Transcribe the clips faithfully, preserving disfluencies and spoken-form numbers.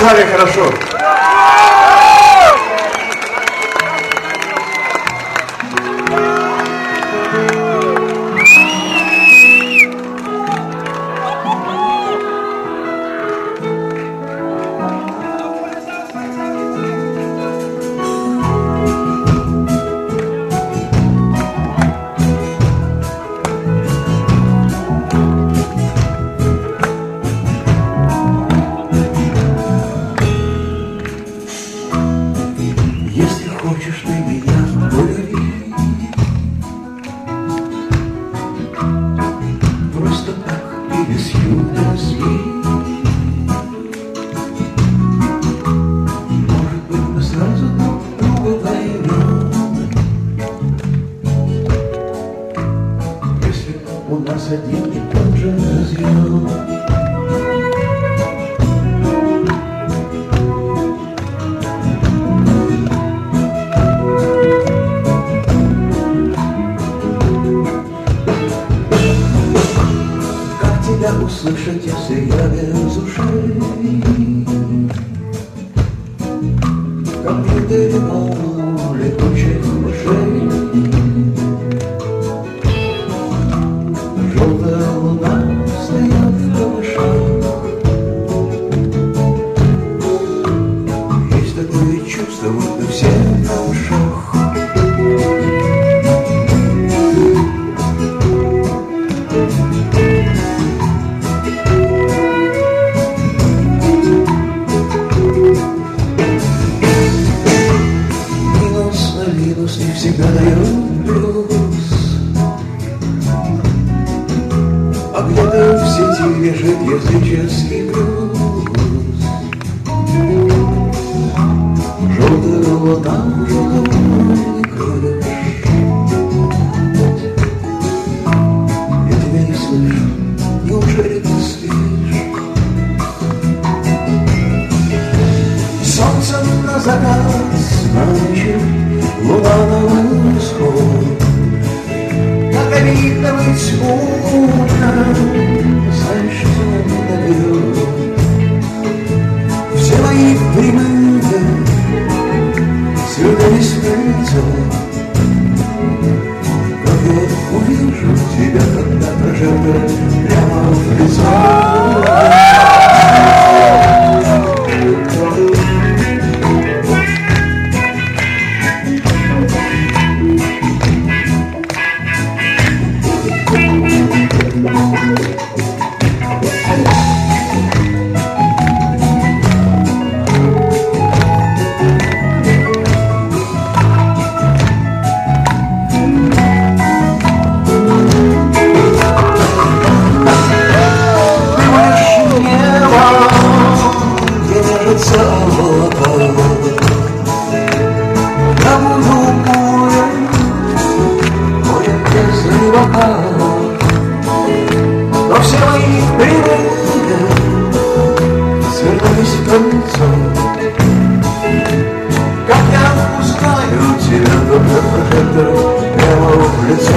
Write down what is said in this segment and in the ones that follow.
зале хорошо. У нас один и тот же разъем. Как тебя услышать, если я без ушей? Как недалеко летучих мышей. Желтая луна встает в камышах. Есть такое чувство, будто все на ушах. Минус на минус не всегда дает плюс. А где-то в сети лежит языческий блюз. Желтая луна уже давно не крышь. Я тебя не слышу, неужели ты спишь? Солнце на закат, ночью луна на восход. Как обидно быть умным, знаешь, что не дает. Все мои прямые свернулись в кольцо. Как я увижу тебя, когда проживет прямо в лицо. Но все мои прямые свернулись в кольцо. Как я впускаю тебя, только прожектор прямо в лицо.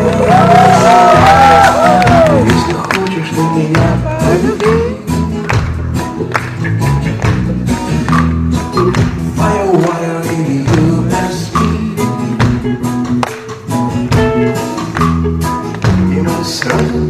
Если хочешь ты меня полюби, Firewire или ю эс би, и мы сразу